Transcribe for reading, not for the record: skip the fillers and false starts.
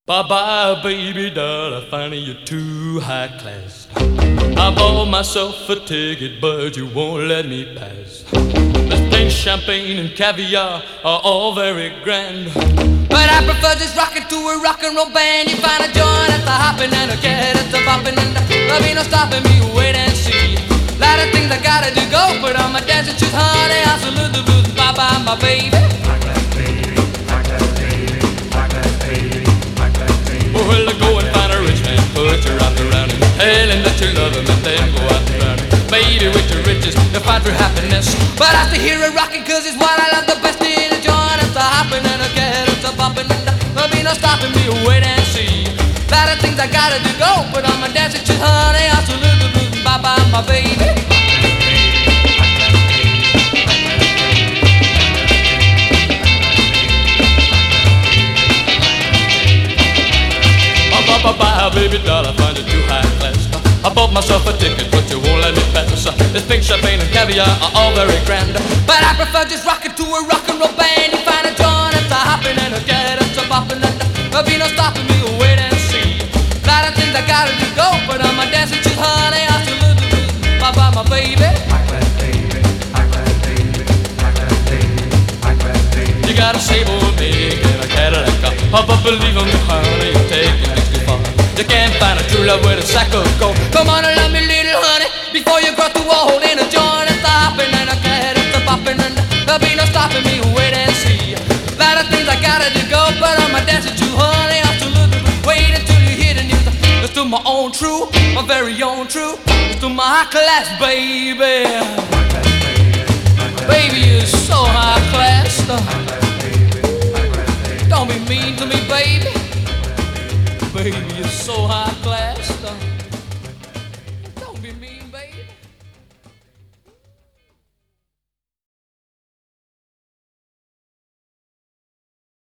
Bye-bye, baby doll, I find you too high class. I bought myself a ticket, but you won't let me pass. This thing, champagne and caviar are all very grand, but I prefer just rocking to a rock and roll band. You find a joint at the hopping and a cat at the bopping, and there'll be no stopping me, wait and see. Lot of things I gotta do, go, but I'm a dancer, choose honey, I salute the blues, bye-bye, my baby. Well, go and find a rich man, put your arms around him, tell him that you love him, and then go out and drown him. Baby, with your riches, you'll find true happiness. But I still hear it rocking, cause it's what I love the best. In a joint, it's a hopping and a cat, it's a bopping, and there'll be no stopping me, wait and see. Lot of things I gotta do, go, but I'm a dancer, choose honey, I salute the blues, bye-bye, my baby. Bye-bye, baby doll, I find you too high class. I bought myself a ticket, but you won't let me pass. This pink champagne and caviar are all very grand, but I prefer just rocking to a rock and roll band. You find a joint, it's a hopping and a cat, it's a bopping, and there'll be no stopping me, wait and see. Lot of things I gotta do, go, but I'm a dancer, choose honey, I salute the blues, bye-bye, my baby. You got a sable big and a Cadillac, but believe me, honey, you're taking it too far. You can't find a true love with a sack of gold. Come on and love me, little honey, before you grow too old. In a joint, it's a hopping and a cat, it's a bopping, and there'll be no stopping me, wait and see. Lot of things I gotta do, go, but I'm a dancer too, honey, I'm too little. Wait until you hear the news. It's to my own true, my very own true. It's to my high class, baby. Baby, you're so high class. Don't be mean to me, baby. Baby, you're so high class.